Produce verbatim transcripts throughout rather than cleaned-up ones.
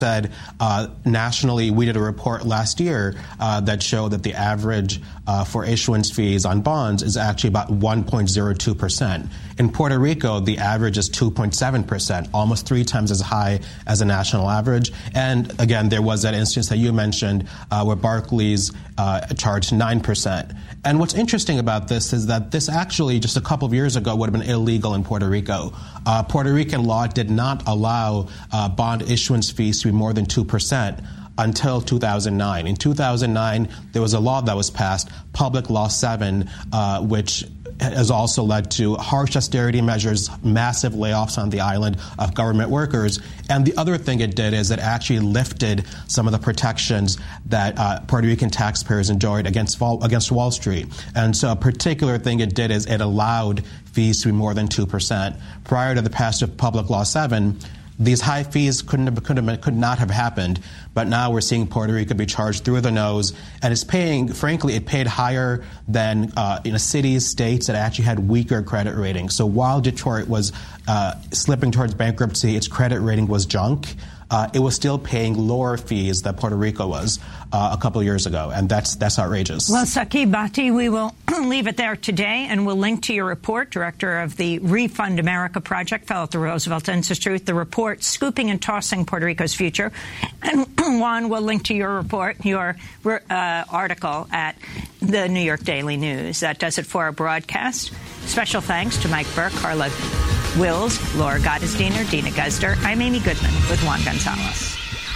said uh, nationally, we did a report last year uh, that showed that the average uh, for issuance fees on bonds is actually about one point zero two percent. In Puerto Rico, the average is two point seven percent, almost three times as high as a national average. And again, there was that instance that you mentioned uh, where Barclays uh, charged nine percent. And what's interesting about this is that this actually, just a couple of years ago, would have been illegal in Puerto Rico. Uh, Puerto Rican law did not allow uh, bond issuance fees to be more than two percent until two thousand nine. In two thousand nine, there was a law that was passed, Public Law seven, uh, which has also led to harsh austerity measures, massive layoffs on the island of government workers. And the other thing it did is it actually lifted some of the protections that uh, Puerto Rican taxpayers enjoyed against, against Wall Street. And so a particular thing it did is it allowed fees to be more than two percent. Prior to the passage of Public Law seven, these high fees couldn't have, could, have, could not have happened, but now we're seeing Puerto Rico be charged through the nose, and it's paying, frankly, it paid higher than uh, in cities, states that actually had weaker credit ratings. So while Detroit was uh, slipping towards bankruptcy, its credit rating was junk. Uh, it was still paying lower fees than Puerto Rico was uh, a couple of years ago, and that's that's outrageous. Well, Saqib Bhatti, we will leave it there today, and we'll link to your report, director of the Refund America Project, fellow at the Roosevelt Institute, the report, Scooping and Tossing Puerto Rico's Future. And Juan will link to your report, your uh, article at the New York Daily News. That does it for our broadcast. Special thanks to Mike Burke, Carla Wills, Laura Gottesdiener, Dina Guzder. I'm Amy Goodman with Juan Gonzalez.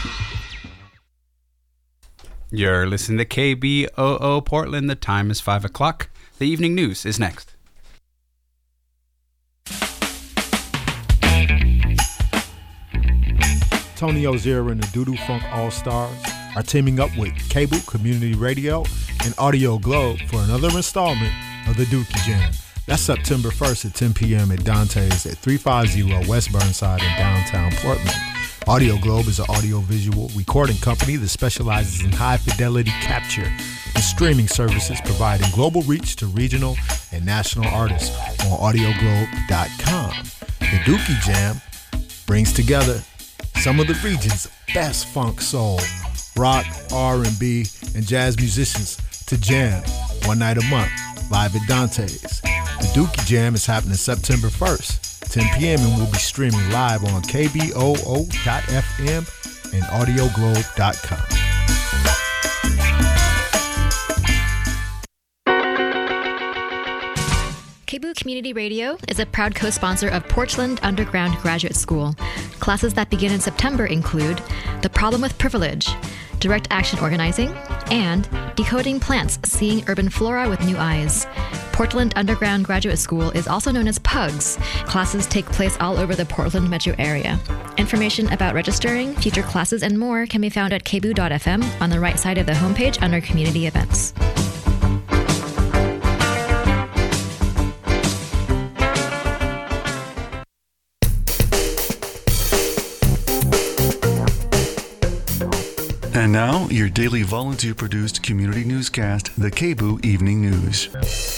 You're listening to K B O O Portland. The time is five o'clock. The evening news is next. Tony Ozier and the Doodoo Funk All-Stars are teaming up with Cable Community Radio and Audio Globe for another installment of the Dookie Jam. That's September first at ten p.m. at Dante's at three fifty West Burnside in downtown Portland. Audio Globe is an audio-visual recording company that specializes in high-fidelity capture and streaming services, providing global reach to regional and national artists on audio globe dot com. The Dookie Jam brings together some of the region's best funk, soul, rock, R and B, and jazz musicians to jam one night a month live at Dante's. The Dookie Jam is happening September first, ten p.m. and will be streaming live on K B O O dot F M and audio globe dot com. K B O O Community Radio is a proud co-sponsor of Portland Underground Graduate School. Classes that begin in September include The Problem with Privilege, Direct Action Organizing, and Decoding Plants, Seeing Urban Flora with New Eyes. Portland Underground Graduate School is also known as PUGS. Classes take place all over the Portland metro area. Information about registering, future classes, and more can be found at K B O O dot F M on the right side of the homepage under Community Events. And now, your daily volunteer-produced community newscast, the K B O O Evening News.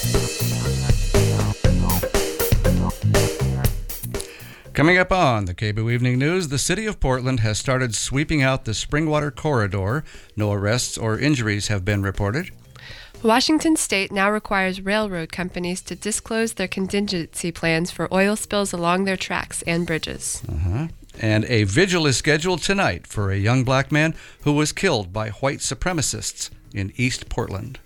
Coming up on the K B O O Evening News, the City of Portland has started sweeping out the Springwater Corridor. No arrests or injuries have been reported. Washington State now requires railroad companies to disclose their contingency plans for oil spills along their tracks and bridges. Uh-huh. And a vigil is scheduled tonight for a young black man who was killed by white supremacists in East Portland.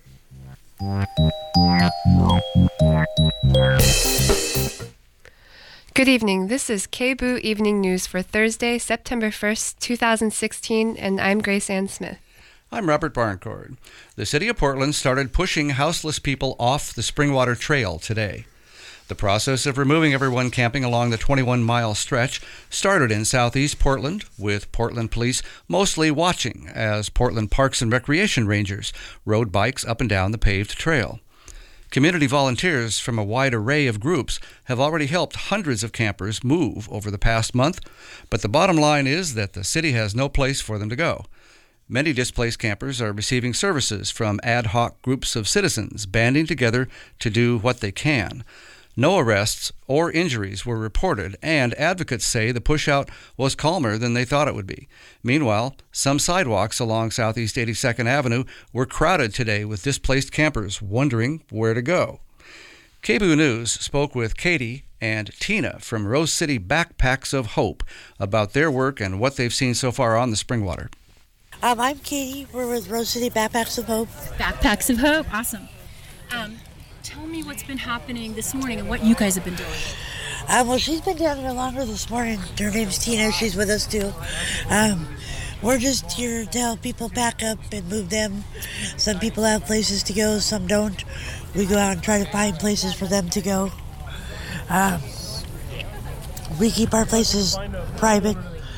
Good evening. This is K B O O Evening News for Thursday, September first, twenty sixteen, and I'm Grace Ann Smith. I'm Robert Barncord. The City of Portland started pushing houseless people off the Springwater Trail today. The process of removing everyone camping along the twenty-one mile stretch started in southeast Portland, with Portland police mostly watching as Portland Parks and Recreation Rangers rode bikes up and down the paved trail. Community volunteers from a wide array of groups have already helped hundreds of campers move over the past month, but the bottom line is that the city has no place for them to go. Many displaced campers are receiving services from ad hoc groups of citizens banding together to do what they can. No arrests or injuries were reported, and advocates say the pushout was calmer than they thought it would be. Meanwhile, some sidewalks along Southeast eighty-second Avenue were crowded today with displaced campers wondering where to go. K B O O News spoke with Katie and Tina from Rose City Backpacks of Hope about their work and what they've seen so far on the Springwater. Um, I'm Katie. We're with Rose City Backpacks of Hope. Backpacks of Hope. Awesome. Um, tell me what's been happening this morning and what you guys have been doing. Um, well, she's been down here longer this morning. Her name's Tina. She's with us, too. Um, we're just here to help people pack up and move them. Some people have places to go, some don't. We go out and try to find places for them to go. Um, we keep our places private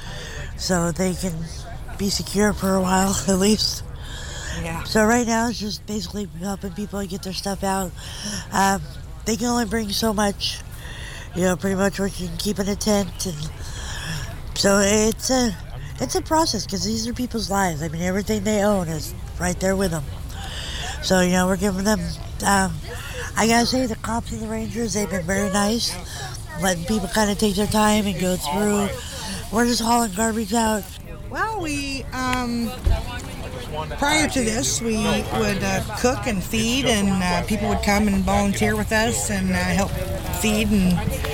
so they can be secure for a while, at least. Yeah. So right now it's just basically helping people get their stuff out. Um, they can only bring so much, you know, pretty much what you can keep in a tent, and so it's a it's a process because these are people's lives. I mean, everything they own is right there with them. So you know, we're giving them. Um, I gotta say, the cops and the rangers, they've been very nice, letting people kind of take their time and go through. We're just hauling garbage out. Well, we, um, prior to this, we would uh, cook and feed, and uh, people would come and volunteer with us and uh, help feed, and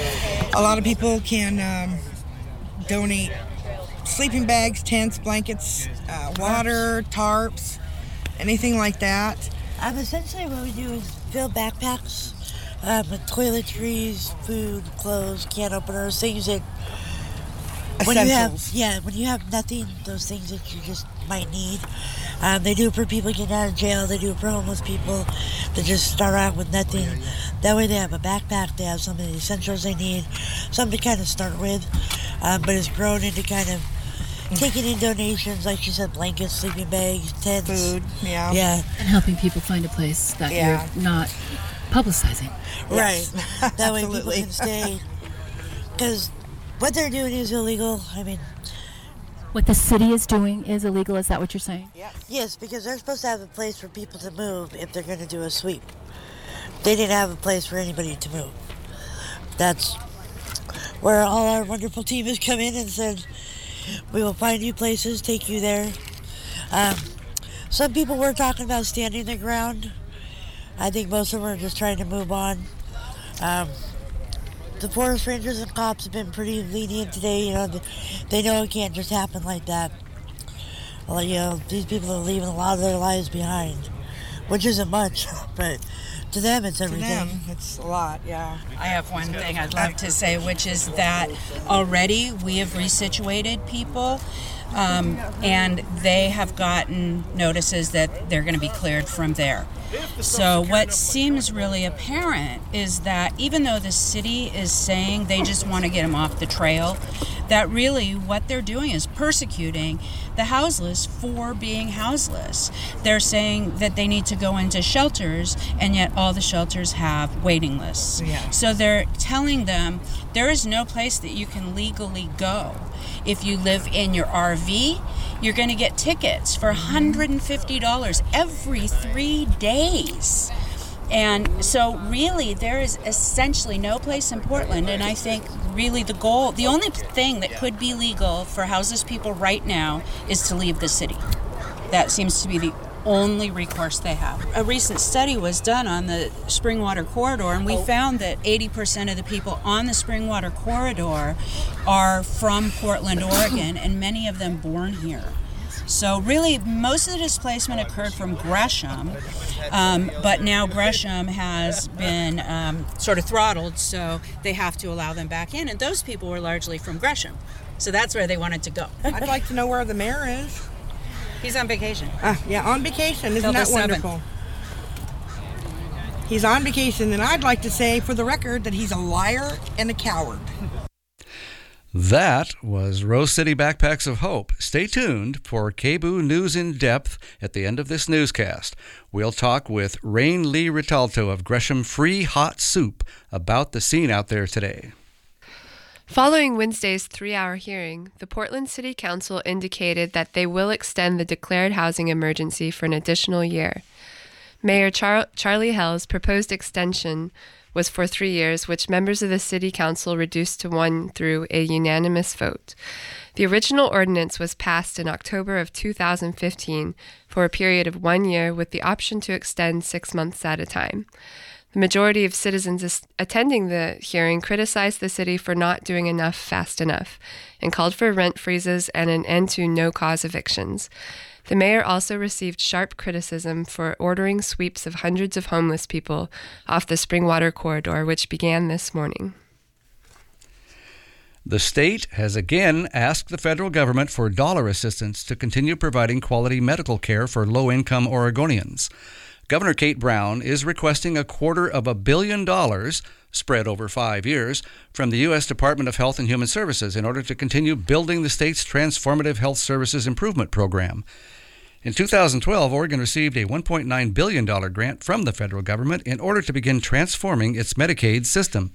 a lot of people can um, donate sleeping bags, tents, blankets, uh, water, tarps, anything like that. Um, essentially what we do is fill backpacks um, with toiletries, food, clothes, can openers, things that When you have, yeah, when you have nothing, those things that you just might need. Um, they do it for people getting out of jail. They do it for homeless people that just start out with nothing. That way they have a backpack. They have some of the essentials they need, something to kind of start with. Um, but it's grown into kind of taking in donations, like she said, blankets, sleeping bags, tents. Food, yeah. Yeah. And helping people find a place that Yeah. you're not publicizing. Right. Yes. That way people Absolutely. can stay. Because what they're doing is illegal. I mean, What the city is doing is illegal, is that what you're saying? yes, because they're supposed to have a place for people to move if they're going to do a sweep. They didn't have a place for anybody to move. That's where all our wonderful team has come in and said, we will find you places, take you there. Um, some people were talking about standing their ground. I think most of them are just trying to move on. Um, the forest rangers and cops have been pretty lenient today. You know, they know it can't just happen like that. Well, you know, these people are leaving a lot of their lives behind, which isn't much, but to them it's everything. To them, it's a lot, yeah. I have one thing I'd love to say, which is that already we have resituated people, um, and they have gotten notices that they're going to be cleared from there. So what seems really apparent is that even though the city is saying they just want to get them off the trail, that really what they're doing is persecuting the houseless for being houseless. They're saying that they need to go into shelters, and yet all the shelters have waiting lists. Yeah. So they're telling them there is no place that you can legally go. If you live in your R V, you're going to get tickets for one hundred fifty dollars every three days. And so really there is essentially no place in Portland, and I think really the goal, the only thing that could be legal for houseless people right now is to leave the city. That seems to be the only recourse they have. A recent study was done on the Springwater Corridor, and we found that eighty percent of the people on the Springwater Corridor are from Portland, Oregon, and many of them born here. So really, most of the displacement occurred from Gresham, um, but now Gresham has been um, sort of throttled, so they have to allow them back in, and those people were largely from Gresham. So that's where they wanted to go. I'd like to know where the mayor is. He's on vacation. Uh, yeah, on vacation. Isn't Till the that seventh. wonderful? He's on vacation, and I'd like to say for the record that he's a liar and a coward. That was Rose City Backpacks of Hope. Stay tuned for K B O O News in Depth at the end of this newscast. We'll talk with Rain Lee Ritalto of Gresham Free Hot Soup about the scene out there today. Following Wednesday's three-hour hearing, the Portland City Council indicated that they will extend the declared housing emergency for an additional year. Mayor Char- Charlie Hell's proposed extension was for three years, which members of the City Council reduced to one through a unanimous vote. The original ordinance was passed in October of two thousand fifteen for a period of one year with the option to extend six months at a time. The majority of citizens attending the hearing criticized the city for not doing enough fast enough and called for rent freezes and an end to no-cause evictions. The mayor also received sharp criticism for ordering sweeps of hundreds of homeless people off the Springwater corridor, which began this morning. The state has again asked the federal government for dollar assistance to continue providing quality medical care for low-income Oregonians. Governor Kate Brown is requesting a quarter of a billion dollars spread over five years from the U S Department of Health and Human Services in order to continue building the state's transformative health services improvement program. In two thousand twelve, Oregon received a one point nine billion dollars grant from the federal government in order to begin transforming its Medicaid system.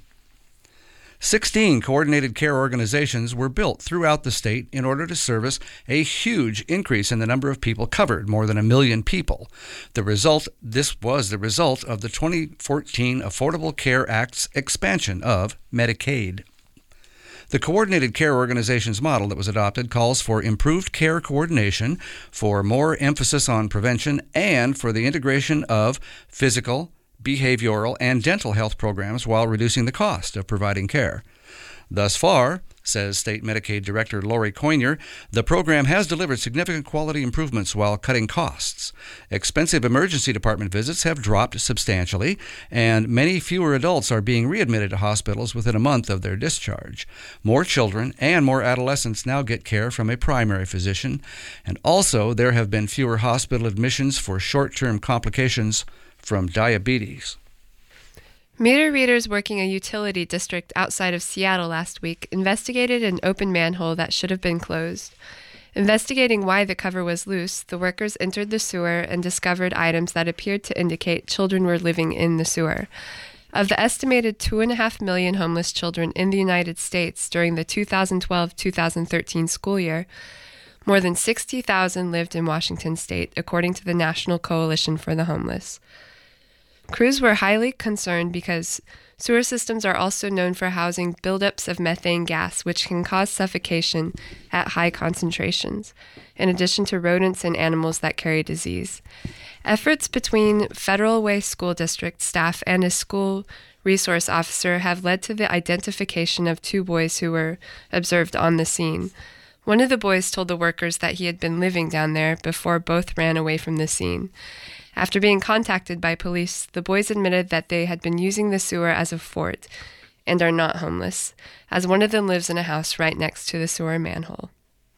Sixteen coordinated care organizations were built throughout the state in order to service a huge increase in the number of people covered, more than a million people. The result, this was the result of the twenty fourteen Affordable Care Act's expansion of Medicaid. The coordinated care organizations model that was adopted calls for improved care coordination, for more emphasis on prevention, and for the integration of physical, behavioral, and dental health programs while reducing the cost of providing care. Thus far, says State Medicaid Director Lori Coynier, the program has delivered significant quality improvements while cutting costs. Expensive emergency department visits have dropped substantially, and many fewer adults are being readmitted to hospitals within a month of their discharge. More children and more adolescents now get care from a primary physician, and also there have been fewer hospital admissions for short-term complications from diabetes. Meter readers working a utility district outside of Seattle last week investigated an open manhole that should have been closed. Investigating why the cover was loose, the workers entered the sewer and discovered items that appeared to indicate children were living in the sewer. Of the estimated two point five million homeless children in the United States during the two thousand twelve two thousand thirteen school year, more than sixty thousand lived in Washington state, according to the National Coalition for the Homeless. Crews were highly concerned because sewer systems are also known for housing buildups of methane gas, which can cause suffocation at high concentrations, in addition to rodents and animals that carry disease. Efforts between Federal Way School District staff and a school resource officer have led to the identification of two boys who were observed on the scene. One of the boys told the workers that he had been living down there before both ran away from the scene. After being contacted by police, the boys admitted that they had been using the sewer as a fort and are not homeless, as one of them lives in a house right next to the sewer manhole.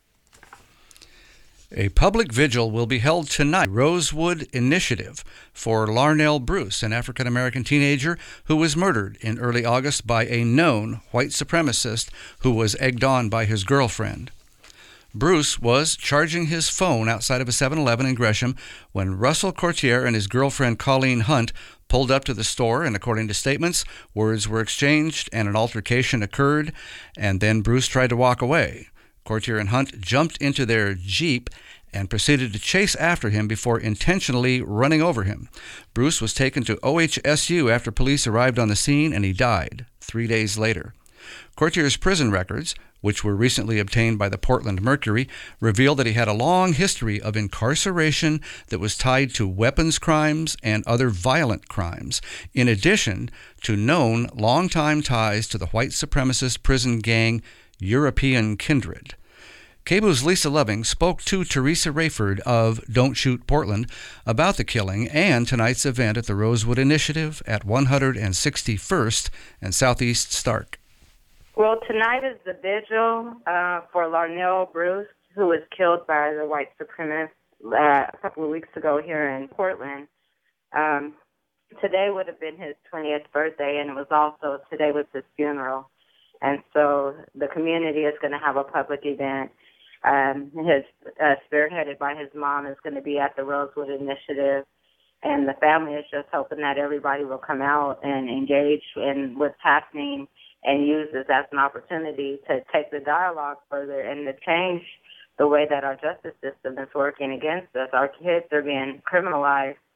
A public vigil will be held tonight, Rosewood Initiative, for Larnell Bruce, an African-American teenager who was murdered in early August by a known white supremacist who was egged on by his girlfriend. Bruce was charging his phone outside of a seven eleven in Gresham when Russell Courtier and his girlfriend Colleen Hunt pulled up to the store, and according to statements, words were exchanged and an altercation occurred, and then Bruce tried to walk away. Courtier and Hunt jumped into their Jeep and proceeded to chase after him before intentionally running over him. Bruce was taken to O H S U after police arrived on the scene, and he died three days later. Courtier's prison records, which were recently obtained by the Portland Mercury, revealed that he had a long history of incarceration that was tied to weapons crimes and other violent crimes, in addition to known long-time ties to the white supremacist prison gang European Kindred. K B O O's Lisa Loving spoke to Teresa Rayford of Don't Shoot Portland about the killing and tonight's event at the Rosewood Initiative at one hundred sixty-first and Southeast Stark. Well, tonight is the vigil uh, for Larnell Bruce, who was killed by the white supremacists uh, a couple of weeks ago here in Portland. Um, today would have been his twentieth birthday, and it was also, today was his funeral. And so the community is going to have a public event. Um, his uh, spearheaded by his mom is going to be at the Rosewood Initiative, and the family is just hoping that everybody will come out and engage in what's happening and use this as an opportunity to take the dialogue further and to change the way that our justice system is working against us. Our kids are being criminalized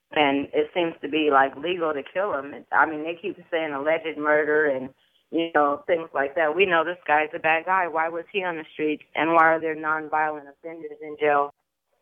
and it seems to be like legal to kill him. I mean, they keep saying alleged murder and, you know, things like that. We know this guy's a bad guy. Why was he on the streets, and why are there nonviolent offenders in jail?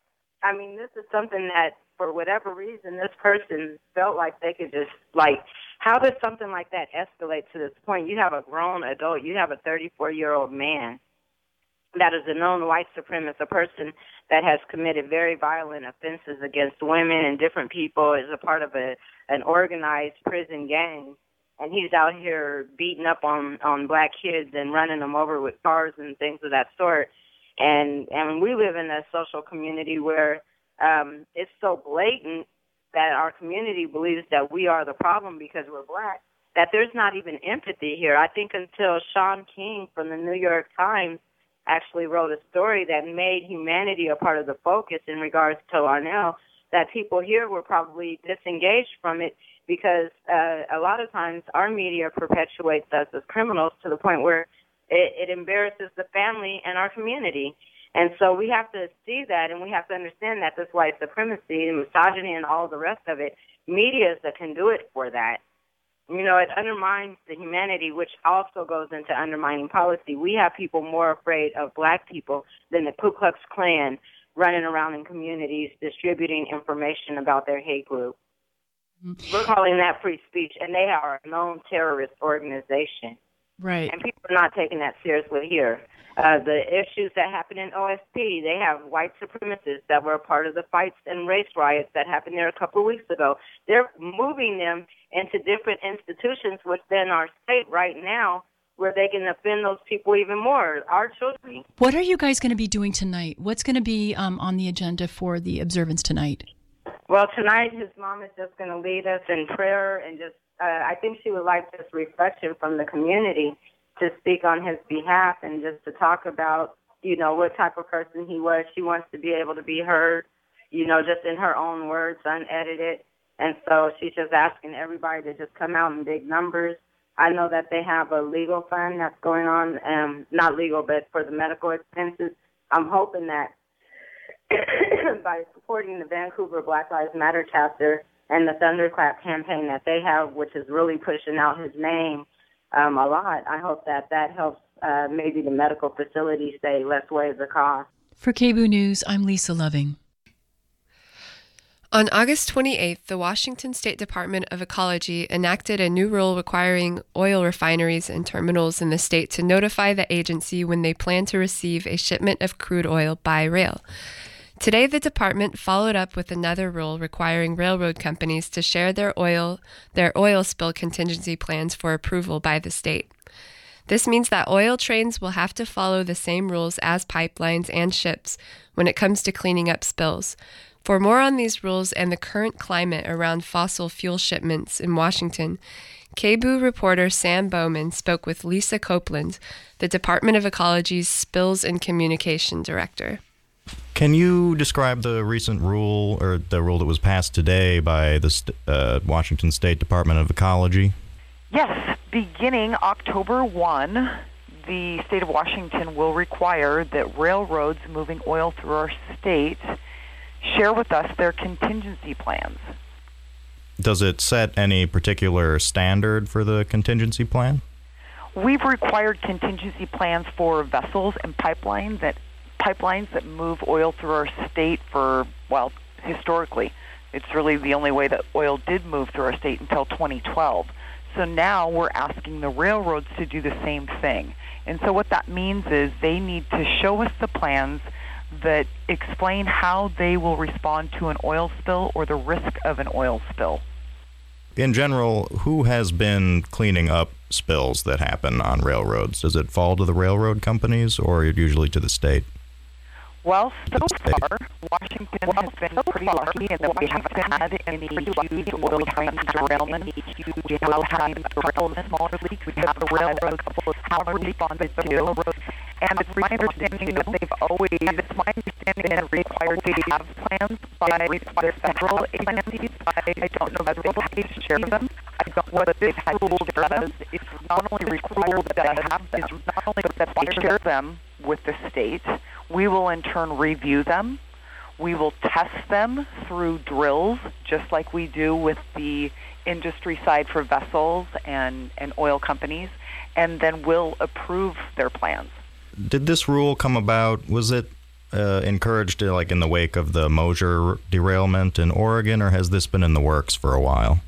I mean, this is something that, for whatever reason, this person felt like they could just, like, how does something like that escalate to this point? You have a grown adult, you have a thirty-four-year-old man that is a known white supremacist, a person that has committed very violent offenses against women and different people, is a part of a an organized prison gang, and he's out here beating up on, on black kids and running them over with cars and things of that sort. And and we live in a social community where um, it's so blatant that our community believes that we are the problem because we're black, that there's not even empathy here. I think until Sean King from the New York Times actually wrote a story that made humanity a part of the focus in regards to Larnell, that people here were probably disengaged from it because uh, a lot of times our media perpetuates us as criminals to the point where it, it embarrasses the family and our community. And so we have to see that, and we have to understand that this white supremacy and misogyny and all the rest of it, media is the conduit for that. You know, it undermines the humanity, which also goes into undermining policy. We have people more afraid of black people than the Ku Klux Klan running around in communities distributing information about their hate group. Mm-hmm. We're calling that free speech, and they are a known terrorist organization. Right. And people are not taking that seriously here. Uh, the issues that happen in O S P, they have white supremacists that were a part of the fights and race riots that happened there a couple of weeks ago. They're moving them into different institutions within our state right now where they can offend those people even more, our children. What are you guys going to be doing tonight? What's going to be um, on the agenda for the observance tonight? Well, tonight his mom is just going to lead us in prayer and just, uh, I think she would like this reflection from the community to speak on his behalf and just to talk about, you know, what type of person he was. She wants to be able to be heard, you know, just in her own words, unedited. And so she's just asking everybody to just come out in big numbers. I know that they have a legal fund that's going on, um, not legal, but for the medical expenses. I'm hoping that by supporting the Vancouver Black Lives Matter chapter and the Thunderclap campaign that they have, which is really pushing out his name um, a lot, I hope that that helps uh, maybe the medical facilities say, let's waive the cost. For K B O O News, I'm Lisa Loving. On August twenty-eighth, the Washington State Department of Ecology enacted a new rule requiring oil refineries and terminals in the state to notify the agency when they plan to receive a shipment of crude oil by rail. Today, the department followed up with another rule requiring railroad companies to share their oil, their oil spill contingency plans for approval by the state. This means that oil trains will have to follow the same rules as pipelines and ships when it comes to cleaning up spills. For more on these rules and the current climate around fossil fuel shipments in Washington, K B O O reporter Sam Bowman spoke with Lisa Copeland, the Department of Ecology's Spills and Communication Director. Can you describe the recent rule, or the rule that was passed today by the uh, Washington State Department of Ecology? Yes. Beginning October first, the state of Washington will require that railroads moving oil through our state share with us their contingency plans. Does it set any particular standard for the contingency plan? We've required contingency plans for vessels and pipelines that pipelines that move oil through our state for, well, historically. It's really the only way that oil did move through our state until twenty twelve. So now we're asking the railroads to do the same thing. And so what that means is they need to show us the plans that explain how they will respond to an oil spill or the risk of an oil spill. In general, who has been cleaning up spills that happen on railroads? Does it fall to the railroad companies or usually to the state? Well, so far, Washington has been pretty lucky in that we haven't had any huge oil train derailments. We have had a couple of smaller leaks. We have the railroads have responded to. And it's my understanding that they've always, it's my understanding that they're required to have plans by their federal agencies. I don't know whether they've had to share them. I don't know what this rule does. It's not only required that I have them, it's not only that I share them with the state. We will in turn review them. We will test them through drills, just like we do with the industry side for vessels and, and oil companies, and then we'll approve their plans. Did this rule come about, was it uh, encouraged uh, like in the wake of the Mosier derailment in Oregon, or has this been in the works for a while?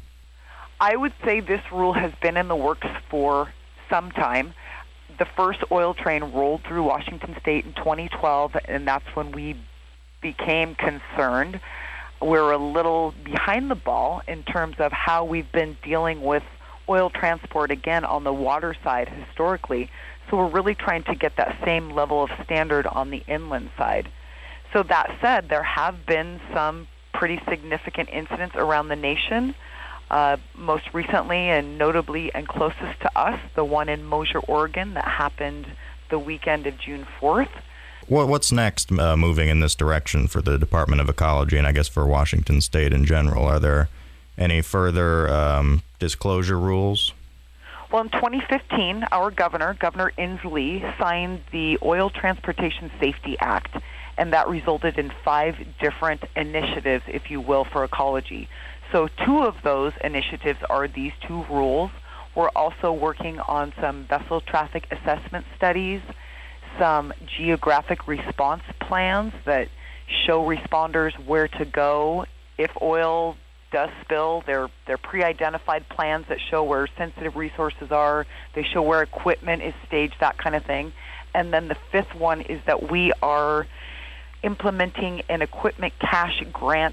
I would say this rule has been in the works for some time. The first oil train rolled through Washington State in twenty twelve, and that's when we became concerned. We're a little behind the ball in terms of how we've been dealing with oil transport, again, on the water side historically. So we're really trying to get that same level of standard on the inland side. So that said, there have been some pretty significant incidents around the nation. Uh, most recently and notably and closest to us, the one in Mosier, Oregon, that happened the weekend of June fourth. What, what's next uh, moving in this direction for the Department of Ecology and I guess for Washington State in general? Are there any further um, disclosure rules? Well, in twenty fifteen, our governor, Governor Inslee, signed the Oil Transportation Safety Act, and that resulted in five different initiatives, if you will, for ecology. So two of those initiatives are these two rules. We're also working on some vessel traffic assessment studies, some geographic response plans that show responders where to go if oil does spill. They're, they're pre-identified plans that show where sensitive resources are. They show where equipment is staged, that kind of thing. And then the fifth one is that we are implementing an equipment cash grant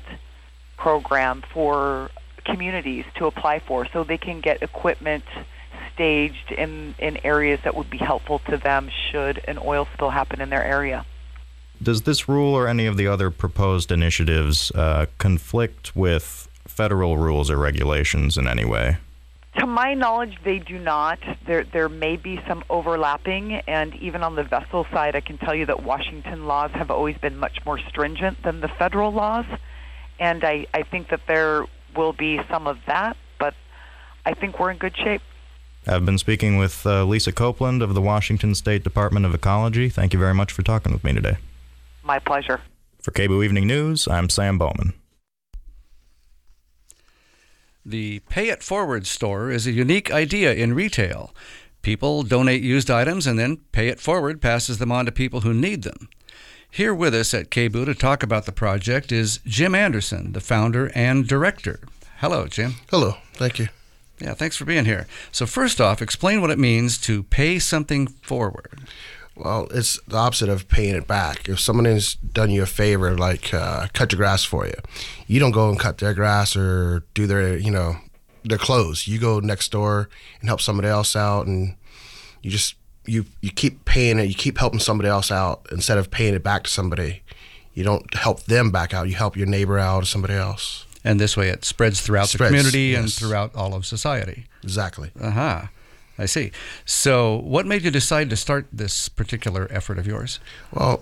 program for communities to apply for so they can get equipment staged in, in areas that would be helpful to them should an oil spill happen in their area. Does this rule or any of the other proposed initiatives uh, conflict with federal rules or regulations in any way? To my knowledge, they do not. There there may be some overlapping, and even on the vessel side, I can tell you that Washington laws have always been much more stringent than the federal laws. And I, I think that there will be some of that, but I think we're in good shape. I've been speaking with uh, Lisa Copeland of the Washington State Department of Ecology. Thank you very much for talking with me today. My pleasure. For K B O Evening News, I'm Sam Bowman. The Pay It Forward store is a unique idea in retail. People donate used items and then Pay It Forward passes them on to people who need them. Here with us at K B O O to talk about the project is Jim Anderson, the founder and director. Hello, Jim. Hello. Thank you. Yeah, thanks for being here. So first off, explain what it means to pay something forward. Well, it's the opposite of paying it back. If someone has done you a favor, like uh, cut your grass for you, you don't go and cut their grass or do their, you know, their clothes. You go next door and help somebody else out, and you just you you keep paying it. You keep helping somebody else out instead of paying it back to somebody. You don't help them back out. You help your neighbor out or somebody else. And this way, it spreads throughout Spreads, the community yes. and throughout all of society. Exactly. Uh huh. I see. So what made you decide to start this particular effort of yours? Well,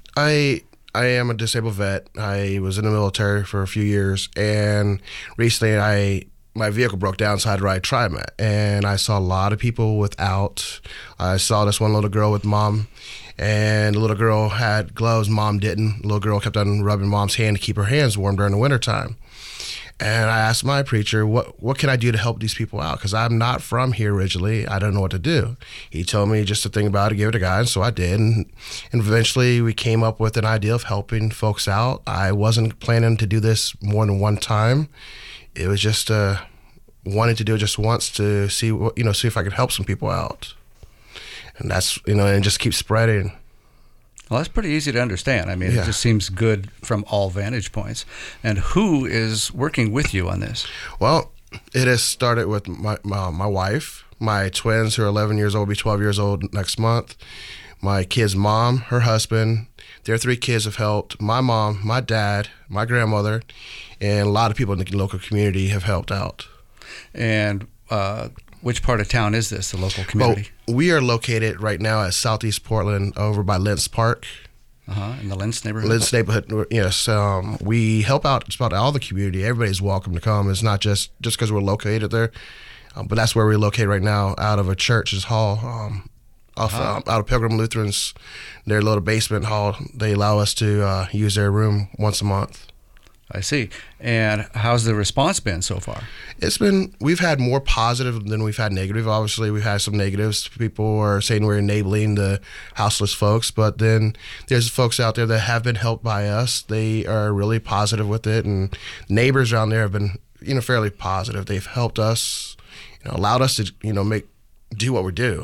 I I am a disabled vet. I was in the military for a few years, and recently I my vehicle broke down, so I had to ride TriMet, and I saw a lot of people without. I saw this one little girl with mom, and the little girl had gloves, mom didn't. The little girl kept on rubbing mom's hand to keep her hands warm during the wintertime. And I asked my preacher, what what can I do to help these people out? Because I'm not from here originally. I don't know what to do. He told me just to think about it, give it a guy, and so I did. And, and eventually we came up with an idea of helping folks out. I wasn't planning to do this more than one time. It was just uh, wanting to do it just once to see what, you know, see if I could help some people out. And that's, you know, and just keep spreading. Well, that's pretty easy to understand. I mean, Yeah. it just seems good from all vantage points. And who is working with you on this? Well, it has started with my, my my wife, my twins who are eleven years old, will be twelve years old next month, my kid's mom, her husband. Their three kids have helped. My mom, my dad, my grandmother, and a lot of people in the local community have helped out. And uh, which part of town is this, the local community? Well, we are located right now at Southeast Portland over by Lentz Park. Uh-huh, in the Lentz neighborhood? Lentz neighborhood, yes. Um, we help out just about all the community. Everybody's welcome to come. It's not just just because we're located there, um, but that's where we're located right now, out of a church's hall. Um, off Uh-huh. um, out of Pilgrim Lutherans, their little basement hall. They allow us to uh, use their room once a month. I see. And how's the response been so far? It's been, we've had more positive than we've had negative. Obviously, we've had some negatives. People are saying we're enabling the houseless folks, but then there's folks out there that have been helped by us. They are really positive with it, and neighbors around there have been, you know, fairly positive. They've helped us, you know, allowed us to, you know, make, do what we do.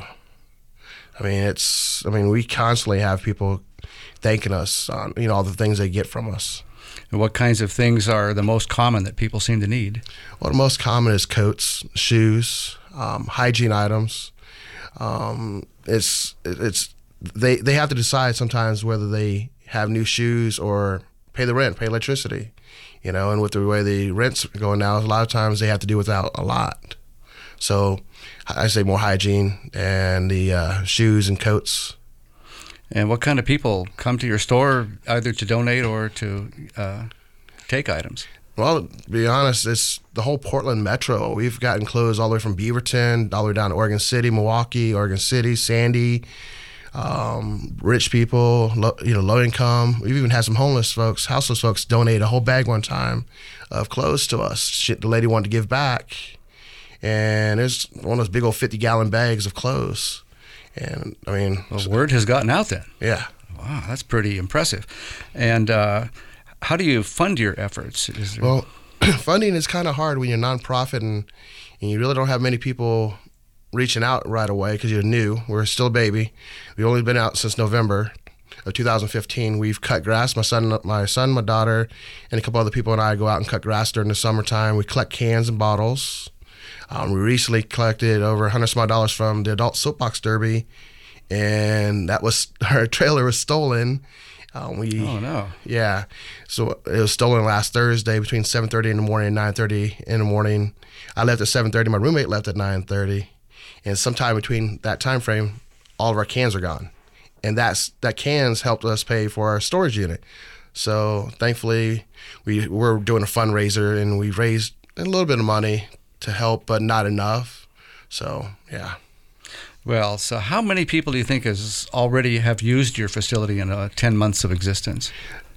I mean, it's, I mean, we constantly have people thanking us on, you know, all the things they get from us. And what kinds of things are the most common that people seem to need? Well, the most common is coats, shoes, um, hygiene items. Um, it's it's they they have to decide sometimes whether they have new shoes or pay the rent, pay electricity. You know, and with the way the rent's going now, a lot of times they have to do without a lot. So I say more hygiene and the uh, shoes and coats. And what kind of people come to your store either to donate or to uh, take items? Well, to be honest, it's the whole Portland metro. We've gotten clothes all the way from Beaverton, all the way down to Oregon City, Milwaukee, Oregon City, Sandy, um, rich people, low, you know, low income. We've even had some homeless folks, houseless folks, donate a whole bag one time of clothes to us. Shit, the lady wanted to give back. And there's one of those big old fifty gallon bags of clothes. And I mean, the word has gotten out then. Yeah. Wow, that's pretty impressive. And uh, how do you fund your efforts? Is there... Well, funding is kind of hard when you're a nonprofit and, and you really don't have many people reaching out right away because you're new. We're still a baby. We've only been out since November of two thousand fifteen. We've cut grass. My son, my son, my daughter, and a couple other people and I go out and cut grass during the summertime. We collect cans and bottles. Um, we recently collected over one hundred some odd dollars from the Adult Soapbox Derby, and that was, our trailer was stolen. Um, we, oh, no. Yeah. So it was stolen last Thursday between seven thirty in the morning and nine thirty in the morning. I left at seven thirty. My roommate left at nine thirty. And sometime between that time frame, all of our cans are gone. And that's that cans helped us pay for our storage unit. So thankfully, we we're doing a fundraiser, and we raised a little bit of money to help, but not enough. So, yeah. Well, so how many people do you think has already have used your facility in uh, ten months of existence?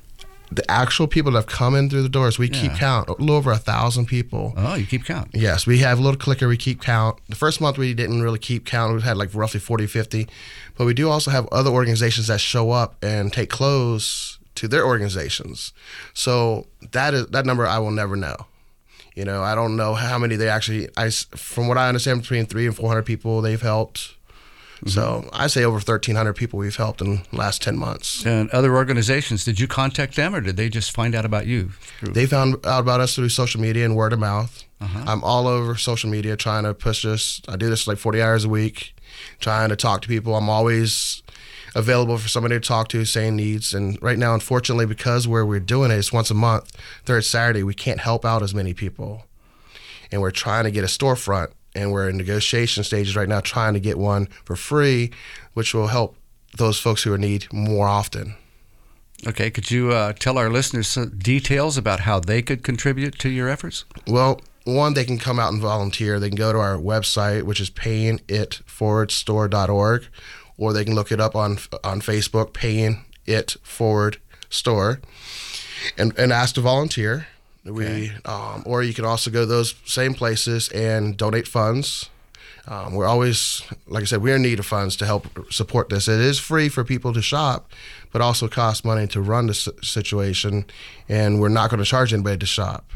The actual people that have come in through the doors, we Yeah. keep count, a little over a thousand people. Oh, you keep count. Yes, we have a little clicker, we keep count. The first month we didn't really keep count. We had like roughly forty, fifty. But we do also have other organizations that show up and take clothes to their organizations. So that is that number I will never know. You know, I don't know how many they actually, I, from what I understand, between three and four hundred people they've helped. Mm-hmm. So I say over thirteen hundred people we've helped in the last ten months. And other organizations, did you contact them, or did they just find out about you? Through... They found out about us through social media and word of mouth. Uh-huh. I'm all over social media trying to push this. I do this like forty hours a week, trying to talk to people. I'm always available for somebody to talk to, saying needs. And right now, unfortunately, because where we're doing it, it's once a month, third Saturday, we can't help out as many people. And we're trying to get a storefront, and we're in negotiation stages right now trying to get one for free, which will help those folks who are in need more often. Okay, could you uh, tell our listeners some details about how they could contribute to your efforts? Well, one, they can come out and volunteer. They can go to our website, which is paying it forward store dot org, or they can look it up on on Facebook, Paying It Forward Store, and, and ask to volunteer. We, um, or you can also go to those same places and donate funds. Um, we're always, like I said, we're in need of funds to help support this. It is free for people to shop, but also costs money to run the situation, and we're not going to charge anybody to shop.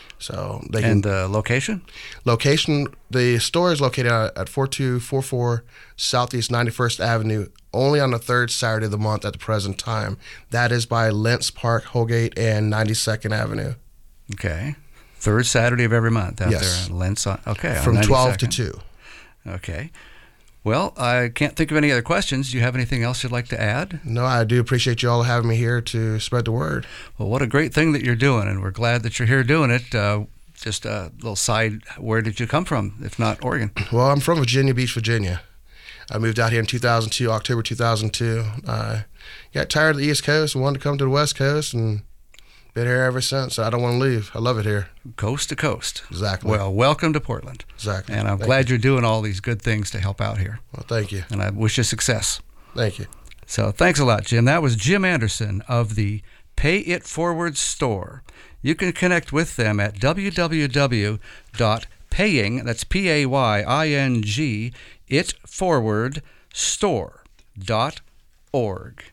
So they and can, the location? Location, the store is located at forty-two forty-four Southeast ninety-first Avenue, only on the third Saturday of the month at the present time. That is by Lentz Park, Holgate, and ninety-second Avenue. Okay. Third Saturday of every month out Yes. there in Lentz. On, okay. From on twelve to ninety-second. two. Okay. Well, I can't think of any other questions. Do you have anything else you'd like to add? No, I do appreciate you all having me here to spread the word. Well, what a great thing that you're doing, and we're glad that you're here doing it. Uh, just a little side, where did you come from, if not Oregon? Well, I'm from Virginia Beach, Virginia. I moved out here in two thousand two, October two thousand two. I got tired of the East Coast and wanted to come to the West Coast, and Been here ever since. I don't want to leave. I love it here. Coast to coast. Exactly. Well, welcome to Portland. Exactly. And I'm thank glad you. you're doing all these good things to help out here. Well, thank you. And I wish you success. Thank you. So thanks a lot, Jim. That was Jim Anderson of the Pay It Forward store. You can connect with them at w w w dot paying, that's P A Y I N G, it forward store dot org.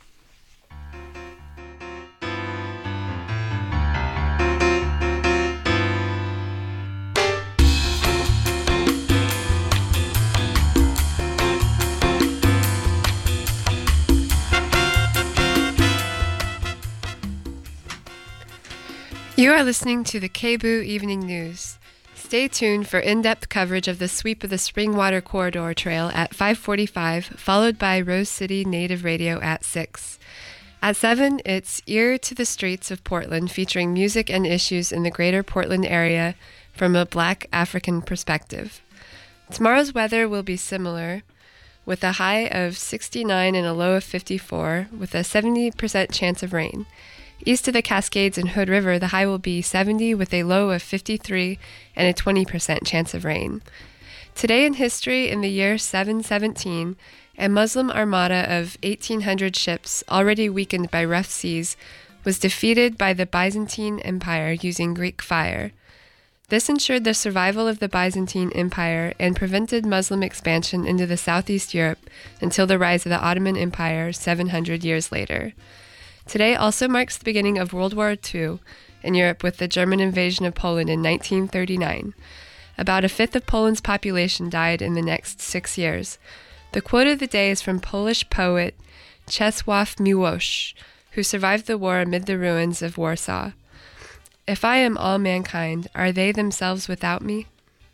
You are listening to the K B O O Evening News. Stay tuned for in-depth coverage of the sweep of the Springwater Corridor Trail at five forty-five, followed by Rose City Native Radio at six. At seven, it's Ear to the Streets of Portland, featuring music and issues in the greater Portland area from a Black African perspective. Tomorrow's weather will be similar, with a high of sixty-nine and a low of fifty-four, with a seventy percent chance of rain. East of the Cascades and Hood River, the high will be seventy with a low of fifty-three and a twenty percent chance of rain. Today in history, in the year seven seventeen, a Muslim armada of eighteen hundred ships, already weakened by rough seas, was defeated by the Byzantine Empire using Greek fire. This ensured the survival of the Byzantine Empire and prevented Muslim expansion into the Southeast Europe until the rise of the Ottoman Empire seven hundred years later. Today also marks the beginning of World War Two in Europe with the German invasion of Poland in nineteen thirty-nine. About a fifth of Poland's population died in the next six years. The quote of the day is from Polish poet Czesław Miłosz, who survived the war amid the ruins of Warsaw. If I am all mankind, are they themselves without me?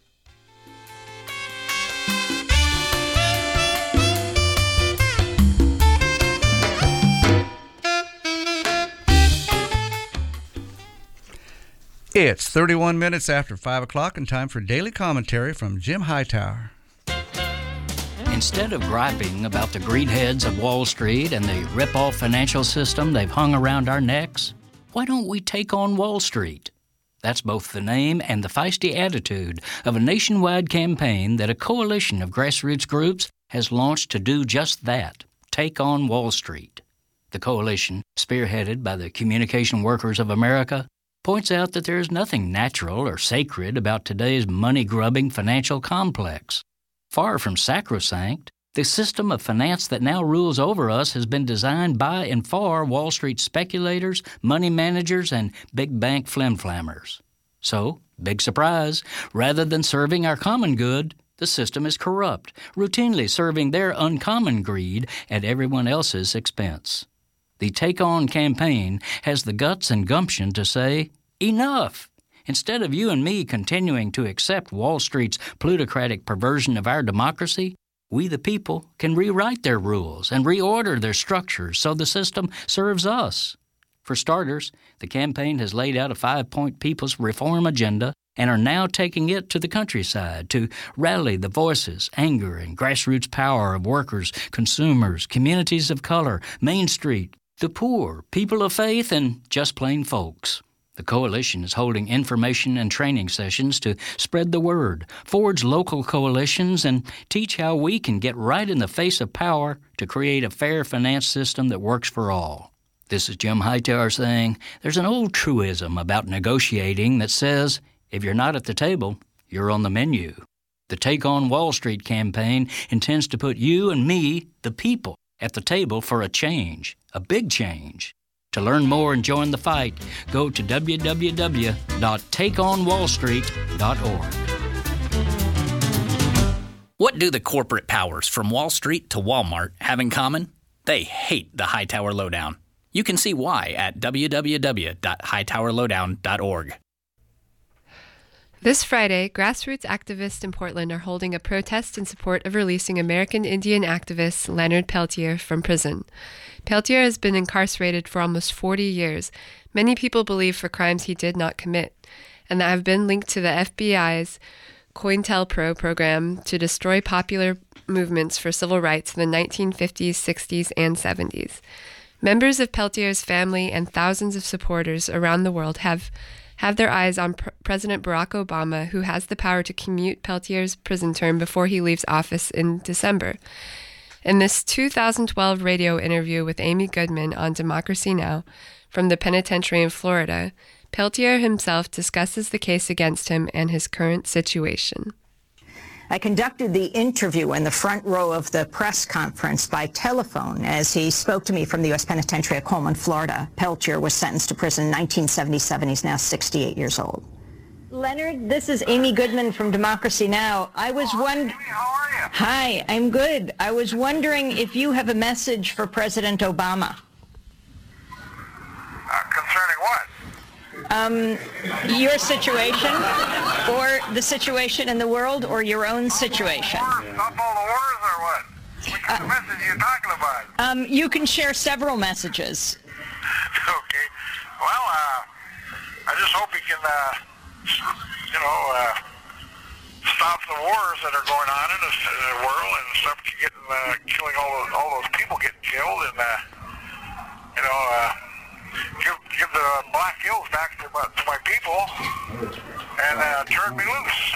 It's thirty-one minutes after five o'clock and time for daily commentary from Jim Hightower. Instead of griping about the greedheads of Wall Street and the rip-off financial system they've hung around our necks, why don't we take on Wall Street? That's both the name and the feisty attitude of a nationwide campaign that a coalition of grassroots groups has launched to do just that, take on Wall Street. The coalition, spearheaded by the Communication Workers of America, points out that there is nothing natural or sacred about today's money-grubbing financial complex. Far from sacrosanct, the system of finance that now rules over us has been designed by and for Wall Street speculators, money managers, and big bank flim-flammers. So, big surprise, rather than serving our common good, the system is corrupt, routinely serving their uncommon greed at everyone else's expense. The Take On campaign has the guts and gumption to say, enough! Instead of you and me continuing to accept Wall Street's plutocratic perversion of our democracy, we the people can rewrite their rules and reorder their structures so the system serves us. For starters, the campaign has laid out a five-point people's reform agenda and are now taking it to the countryside to rally the voices, anger, and grassroots power of workers, consumers, communities of color, Main Street, the poor, people of faith, and just plain folks. The coalition is holding information and training sessions to spread the word, forge local coalitions, and teach how we can get right in the face of power to create a fair finance system that works for all. This is Jim Hightower saying there's an old truism about negotiating that says, if you're not at the table, you're on the menu. The Take On Wall Street campaign intends to put you and me, the people, at the table for a change, a big change. To learn more and join the fight, go to w w w dot take on wall street dot org. What do the corporate powers from Wall Street to Walmart have in common? They hate the Hightower Lowdown. You can see why at w w w dot hightower lowdown dot org. This Friday, grassroots activists in Portland are holding a protest in support of releasing American Indian activist Leonard Peltier from prison. Peltier has been incarcerated for almost forty years, many people believe for crimes he did not commit, and that have been linked to the F B I's COINTELPRO program to destroy popular movements for civil rights in the nineteen fifties, sixties, and seventies. Members of Peltier's family and thousands of supporters around the world have have their eyes on Pr- President Barack Obama, who has the power to commute Peltier's prison term before he leaves office in December. In this two thousand twelve radio interview with Amy Goodman on Democracy Now! From the penitentiary in Florida, Peltier himself discusses the case against him and his current situation. I conducted the interview in the front row of the press conference by telephone as he spoke to me from the U S Penitentiary at Coleman, Florida. Peltier was sentenced to prison in nineteen seventy-seven. He's now sixty-eight years old. Leonard, this is Amy Goodman from Democracy Now! I was wondering... How are you? Hi, I'm good. I was wondering if you have a message for President Obama. Uh, concerning what? Um, your situation, or the situation in the world, or your own situation? Up all the wars, or what? What kind of message are you talking about? Um, you can share several messages. Okay. Well, uh, I just hope you can, uh, you know, uh, stop the wars that are going on in the, in the world and stop getting, uh, killing all those, all those people getting killed, and, uh, you know, uh, Give, give the Black Hills back to my, to my people and uh, turn me loose.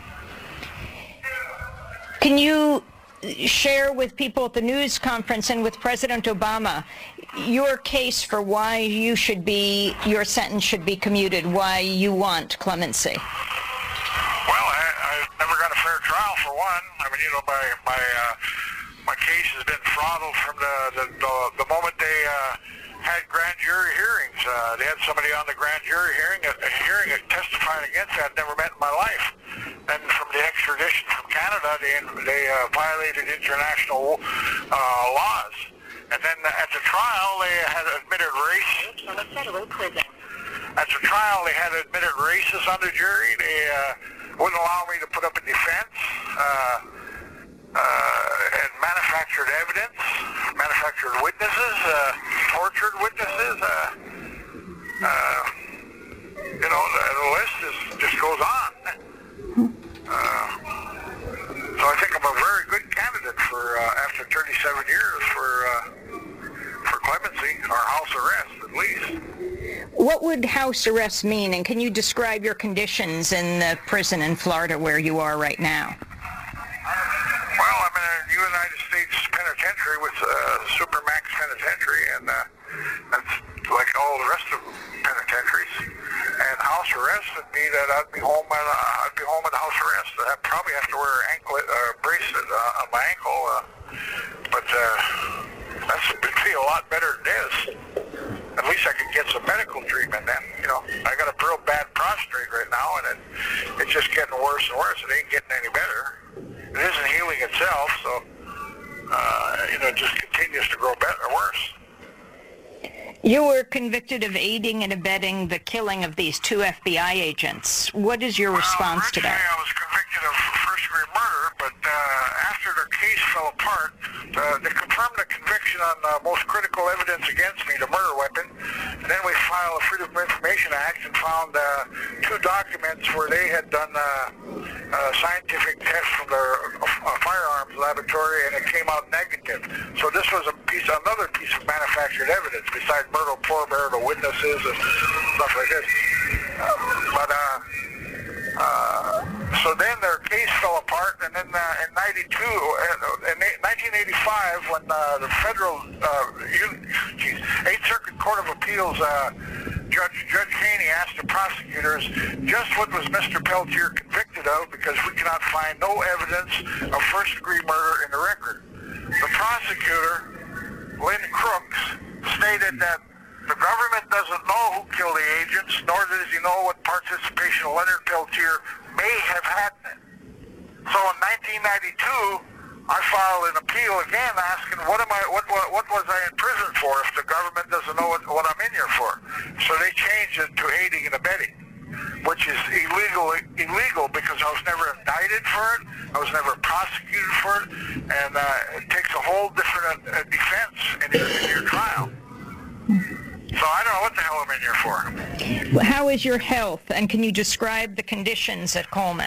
Can you share with people at the news conference and with President Obama your case for why you should be, your sentence should be commuted, why you want clemency? Well, I, I never got a fair trial for one. I mean, you know, my my uh, my case has been throttled from the the, the, the moment they uh, had grand jury hearings. Uh, they had somebody on the grand jury hearing, a, a hearing testifying against that I'd never met in my life. And from the extradition from Canada, they, they uh, violated international uh, laws. And then at the trial, they had admitted race. From a federal prison. At the trial, they had admitted racists on the jury. They uh, wouldn't allow me to put up a defense. Uh, Uh, and manufactured evidence, manufactured witnesses, uh, tortured witnesses, uh, uh, you know, the, the list is, just goes on. Uh, so I think I'm a very good candidate for, uh, after thirty-seven years, for, uh, for clemency, or house arrest, at least. What would house arrest mean, and can you describe your conditions in the prison in Florida where you are right now? Well, I'm in a United States penitentiary with uh, Supermax Penitentiary, and uh, that's like all the rest of penitentiaries. And house arrest would be that I'd be home at uh, I'd be home at house arrest. I'd probably have to wear an anklet uh, bracelet uh, on my ankle, uh, but uh, that's would be a lot better than this. At least I could get some medical treatment then. You know, I got a real bad prostrate right now, and it, it's just getting worse and worse. It ain't getting any better. It isn't healing itself, so, uh, you know, it just continues to grow better or worse. You were convicted of aiding and abetting the killing of these two F B I agents. What is your well, response to that? I was convicted of first-degree murder, but uh, after their case fell apart, uh, they confirmed the conviction on the uh, most critical evidence against me, the murder weapon. And then we filed a Freedom of Information Act and found uh, two documents where they had done uh, uh, scientific tests from their uh, firearms laboratory, and it came out negative. So this was a piece, another piece of manufactured evidence besides Myrtle Porber, the witnesses, and stuff like this. Uh, but uh, uh, so then their case fell apart, and then uh, in ninety-two, uh, in nineteen eighty-five, when uh, the federal uh, geez, Eighth Circuit Court of Appeals uh, Judge Judge Haney asked the prosecutors just what was Mister Peltier convicted of, because we cannot find no evidence of first-degree murder in the record. The prosecutor, Lynn Crooks, stated that the government doesn't know who killed the agents, nor does he know what participation Leonard Peltier may have had in it. So in nineteen ninety-two, I filed an appeal again asking what am I, what, what, what was I in prison for if the government doesn't know what, what I'm in here for? So they changed it to aiding and abetting, which is illegal, illegal because I was never indicted for it, I was never prosecuted for it, and uh, it takes a whole different uh, defense in your, in your trial. So I don't know what the hell I'm in here for. How is your health, and can you describe the conditions at Coleman?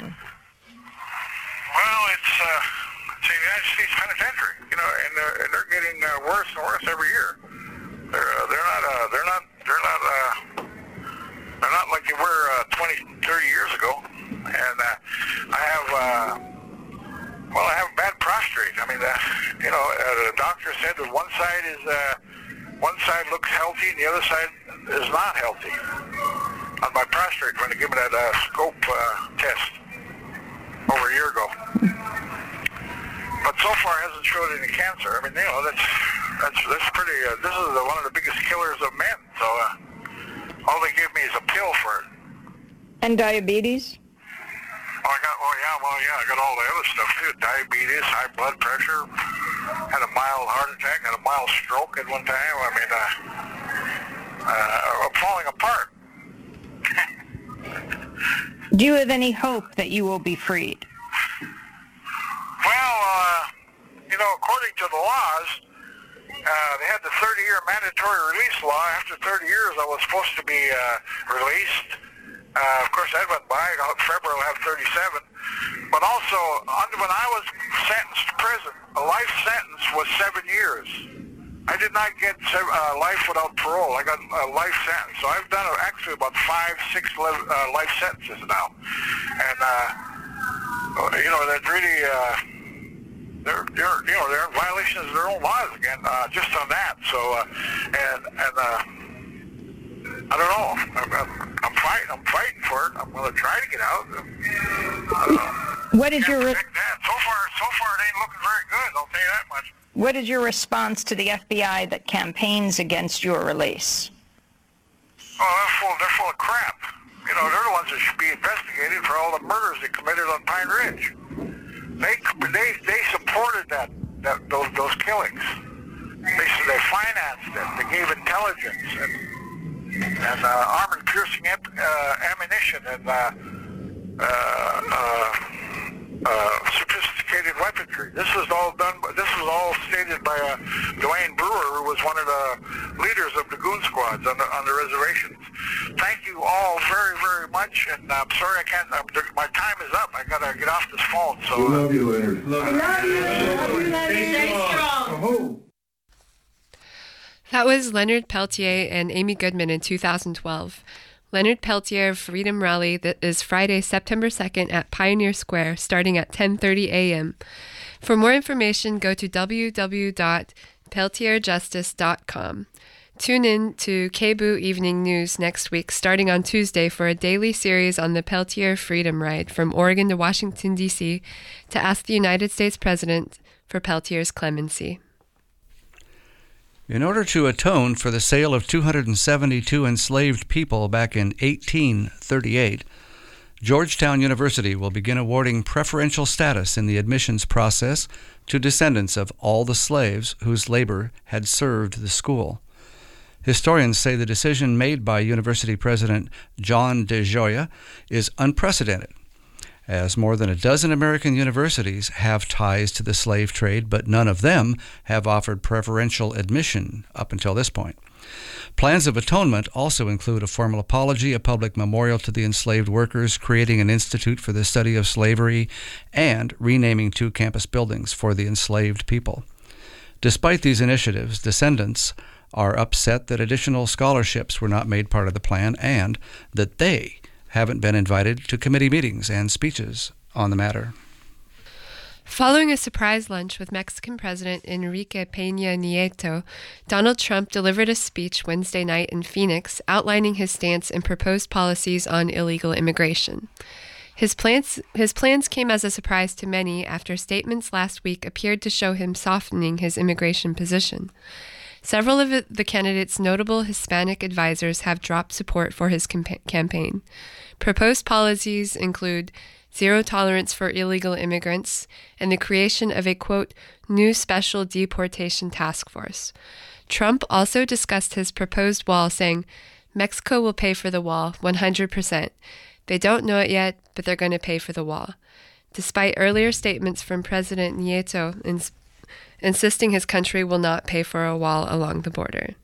Well, it's, uh, it's the United States Penitentiary, you know, and they're, and they're getting uh, worse and worse every year. They're uh, they're not uh, they're not they're not uh, they're not like they were uh, twenty, thirty years ago. And uh, I have uh, well, I have bad prostrate. I mean, uh, you know, uh, the doctor said that one side is uh, one side looks healthy and the other side is not healthy on my prostrate when they give me that uh, scope uh, test over a year ago. But so far it hasn't showed any cancer. I mean, you know, that's that's that's pretty. Uh, this is the, one of the biggest killers of men. So uh, all they give me is a pill for it. And diabetes? Oh, I got. Oh yeah. Well, yeah. I got all the other stuff too. Diabetes, high blood pressure. Had a mild heart attack. Had a mild stroke at one time. I mean, uh, uh, I'm falling apart. Do you have any hope that you will be freed? Well, uh, you know, according to the laws, uh, they had the thirty-year mandatory release law. After thirty years, I was supposed to be uh, released. Uh, of course, that went by. February I'll have thirty-seven. But also, under, when I was sentenced to prison, a life sentence was seven years. I did not get uh, life without parole. I got a life sentence. So I've done uh, actually about five, six li- uh, life sentences now. And, uh, you know, that really... Uh, They're, they're, you know, they're in violation of their own laws again, uh, just on that. So, uh, and and uh, I don't know. I'm, I'm, I'm fighting. I'm fighting for it. I'm going to try to get out. I don't know. What is your re- that. So far, so far, it ain't looking very good. I'll tell you that much. What is your response to the F B I that campaigns against your release? Oh, they're full. They're full of crap. You know, they're the ones that should be investigated for all the murders they committed on Pine Ridge. They they they supported that, that those those killings. They they financed it. They gave intelligence and and uh, armored piercing uh, ammunition and uh, uh, uh, uh, sophisticated weaponry. This was all done. This was all stated by uh, Dwayne Brewer, who was one of the leaders of the goon squads on the on the reservations. Thank you all very, very much, and I'm sorry I can't. Uh, my time is up. I gotta get off this phone. So we love you, Leonard. Love you. Love you. Love you. Stay strong. That was Leonard Peltier and Amy Goodman in two thousand twelve. Leonard Peltier Freedom Rally that is Friday, September second at Pioneer Square, starting at ten thirty a.m. For more information, go to w w w dot peltier justice dot com. Tune in to K B U Evening News next week, starting on Tuesday, for a daily series on the Peltier Freedom Ride from Oregon to Washington, D C, to ask the United States President for Peltier's clemency. In order to atone for the sale of two hundred seventy-two enslaved people back in eighteen thirty-eight, Georgetown University will begin awarding preferential status in the admissions process to descendants of all the slaves whose labor had served the school. Historians say the decision made by University President John DeGioia is unprecedented, as more than a dozen American universities have ties to the slave trade, but none of them have offered preferential admission up until this point. Plans of atonement also include a formal apology, a public memorial to the enslaved workers, creating an institute for the study of slavery, and renaming two campus buildings for the enslaved people. Despite these initiatives, descendants are upset that additional scholarships were not made part of the plan and that they haven't been invited to committee meetings and speeches on the matter. Following a surprise lunch with Mexican President Enrique Peña Nieto, Donald Trump delivered a speech Wednesday night in Phoenix outlining his stance and proposed policies on illegal immigration. His plans, his plans came as a surprise to many after statements last week appeared to show him softening his immigration position. Several of the candidate's notable Hispanic advisors have dropped support for his campa- campaign. Proposed policies include zero tolerance for illegal immigrants and the creation of a, quote, new special deportation task force. Trump also discussed his proposed wall, saying, Mexico will pay for the wall one hundred percent. They don't know it yet, but they're going to pay for the wall. Despite earlier statements from President Nieto in insisting his country will not pay for a wall along the border.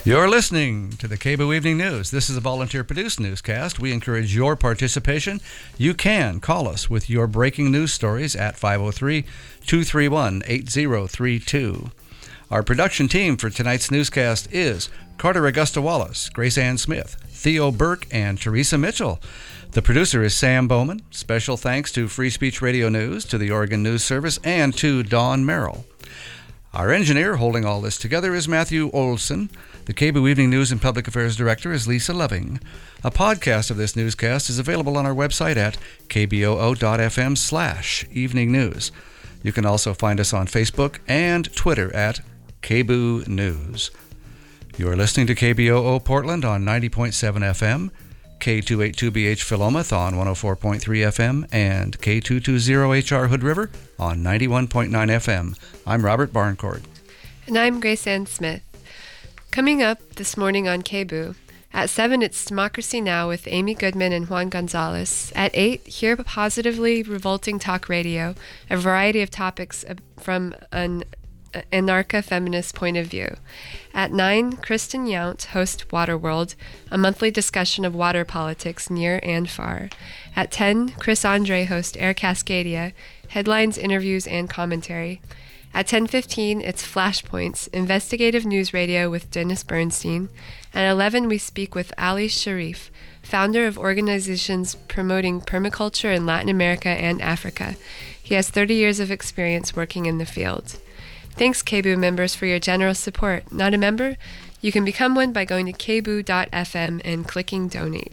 You're listening to the K B O Evening News. This is a volunteer-produced newscast. We encourage your participation. You can call us with your breaking news stories at five oh three, two three one, eight oh three two. Our production team for tonight's newscast is Carter Augusta Wallace, Grace Ann Smith, Theo Burke, and Teresa Mitchell. The producer is Sam Bowman. Special thanks to Free Speech Radio News, to the Oregon News Service, and to Dawn Merrill. Our engineer holding all this together is Matthew Olson. The K B O Evening News and Public Affairs Director is Lisa Loving. A podcast of this newscast is available on our website at kboo.fm slash evening news. You can also find us on Facebook and Twitter at K B O News. You are listening to K B O O Portland on ninety point seven F M, K two eighty-two B H Philomath on one oh four point three F M, and K two twenty H R Hood River on ninety-one point nine F M. I'm Robert Barncourt. And I'm Grace Ann Smith. Coming up this morning on K B O, at seven it's Democracy Now! With Amy Goodman and Juan Gonzalez. At eight, hear Positively Revolting Talk Radio, a variety of topics from an anarcha-feminist point of view. At nine, Kristen Yount hosts Waterworld, a monthly discussion of water politics near and far. At ten, Chris Andre hosts Air Cascadia, headlines, interviews, and commentary. At ten fifteen, it's Flashpoints, investigative news radio with Dennis Bernstein. At eleven, we speak with Ali Sharif, founder of organizations promoting permaculture in Latin America and Africa. He has thirty years of experience working in the field. Thanks, K B O members, for your generous support. Not a member? You can become one by going to k b o dot f m and clicking Donate.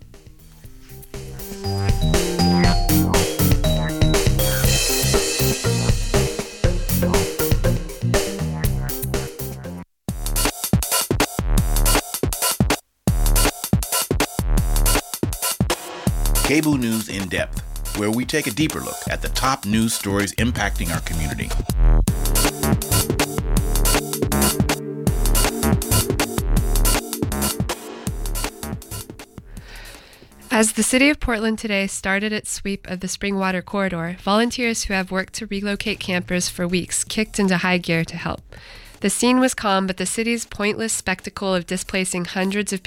K B O News in Depth, where we take a deeper look at the top news stories impacting our community. As the City of Portland today started its sweep of the Springwater Corridor, volunteers who have worked to relocate campers for weeks kicked into high gear to help. The scene was calm, but the city's pointless spectacle of displacing hundreds of people